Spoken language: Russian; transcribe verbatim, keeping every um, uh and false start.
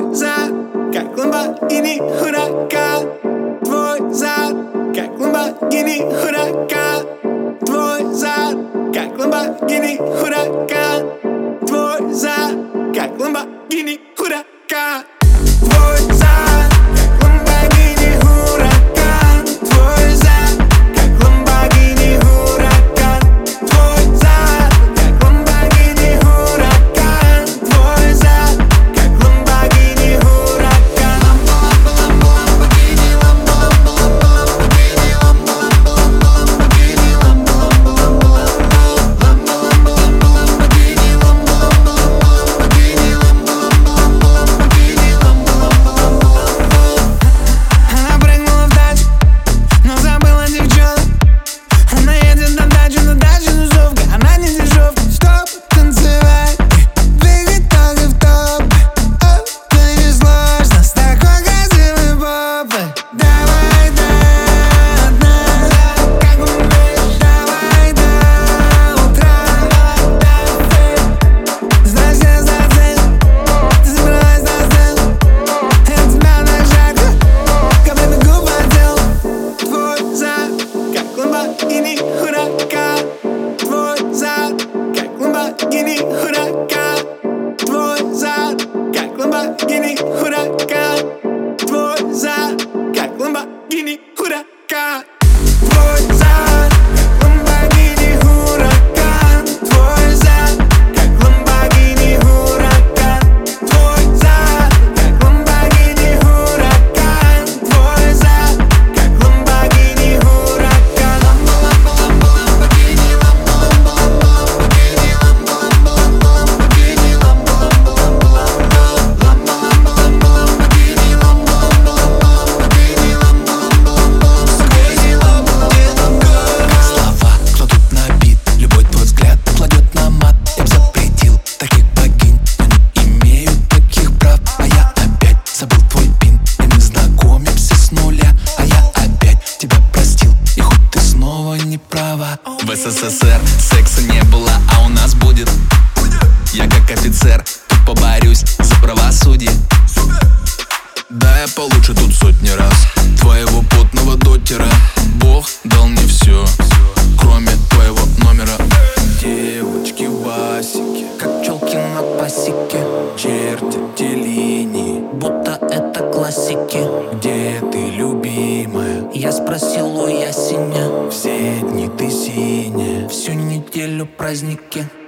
Твой зад, как Ламборгини Хуракан. Твой зад, как Ламборгини Хуракан. Твой зад, как Ламборгини Хуракан. Твой зад, как Ламборгини Хуракан. Твой зад, как Ламборгини Хуракан. Твой зад, как Ламборгини Хуракан. Твой зад, как Ламборгини Хуракан. Твой зад, как Ламборгини Хуракан. Ламборгини, Ламбо, Ламборгини, Ламбо, Ламборгини, Ламбо, Ламборгини, Ламбо, Ламборгини, Ламбо, Ламборгини, Ламбо. Она прыгнула в тачку, но забыла девчонок. Она едет на дачу, на даче тусовка. Она не дешевка, чтоб танцевать, двигать ноги в топ. О, да не сложно с такой красивой попой. Давай до дна, как умеешь. Давай до утра. Здрасте, здрасте, ты собралась на сцену. Я тебя на шаг, каплями губ отдел. Твой зад, как Ламборгини Хуракан. Твой зад, как Ламборгини Хуракан. Твой зад, как Ламборгини Хуракан. Твой зад, как Ламборгини Хуракан. Твой зад, как Ламборгини Хуракан. Твой зад, как Ламборгини Хуракан. Твой зад, как Ламборгини Хуракан. Твой зад, как Ламборгини Хуракан. Ламборгини, Ламбо, Ламборгини, Ламбо, Ламборгини, Ламбо, Ламборгини, Ламбо, Ламборгини, Ламбо. Как слова кладут на бит, любой твой взгляд кладет на мат. Я б запретил таких богинь, но не имею таких прав. А я опять забыл твой пин, и мы знакомимся с нуля. А я опять тебя простил, и хоть ты снова не права. В СССР секса не было, а у нас будет. Я как офицер тут поборюсь за правосудие. Да, я получше тут сотни раз твоего потного дотера. Бог дал мне все, кроме твоего номера. Девочки Васики, как челки на пасеке, чертят те линии, будто это классики. Где ты, любимая? Я спросил у ясеня. Все дни ты синяя, всю неделю праздники.